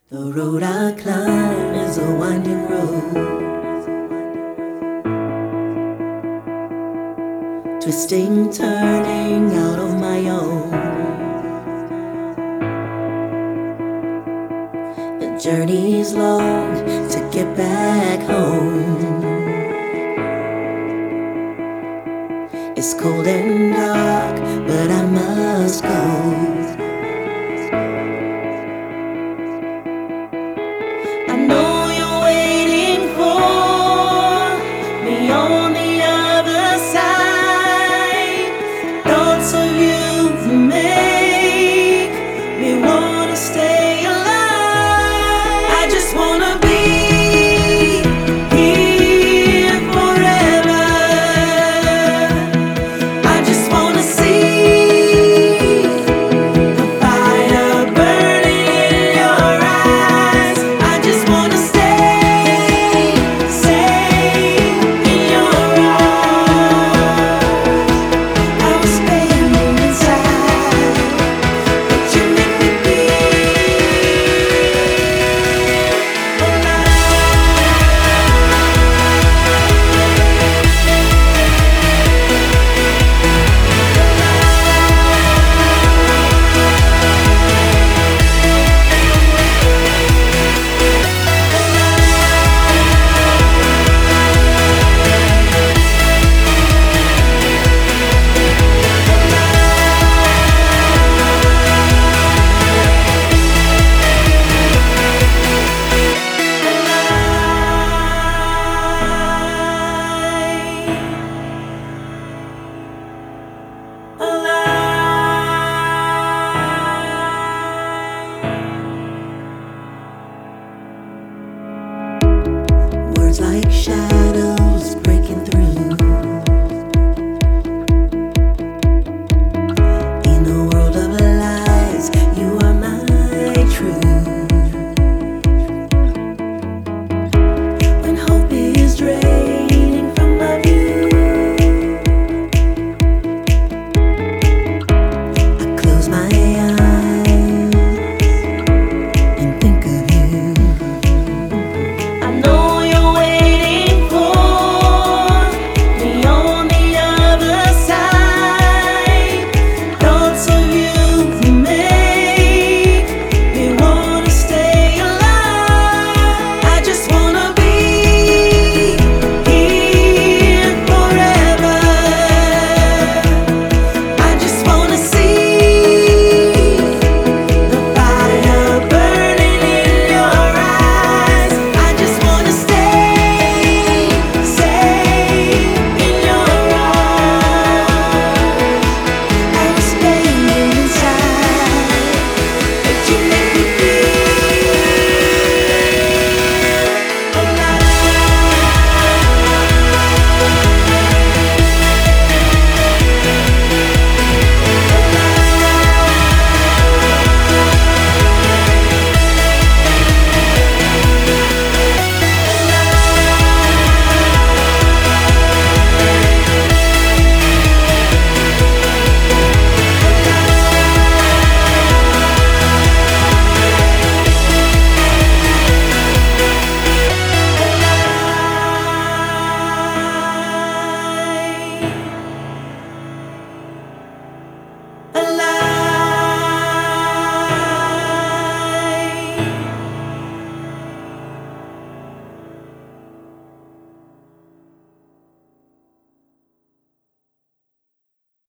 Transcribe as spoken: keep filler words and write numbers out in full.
The road I climb is a winding road, twisting, turning out of my own. The journey's long to get back home. It's cold and dark, but I must go. I know you're waiting for me on the other side. Thoughts of you make me wanna stay alive. I just wanna be here forever. I just wanna see the fire burning in your eyes. I just wanna stay safe in your arms. I was fading inside, but you make me feel words like shadows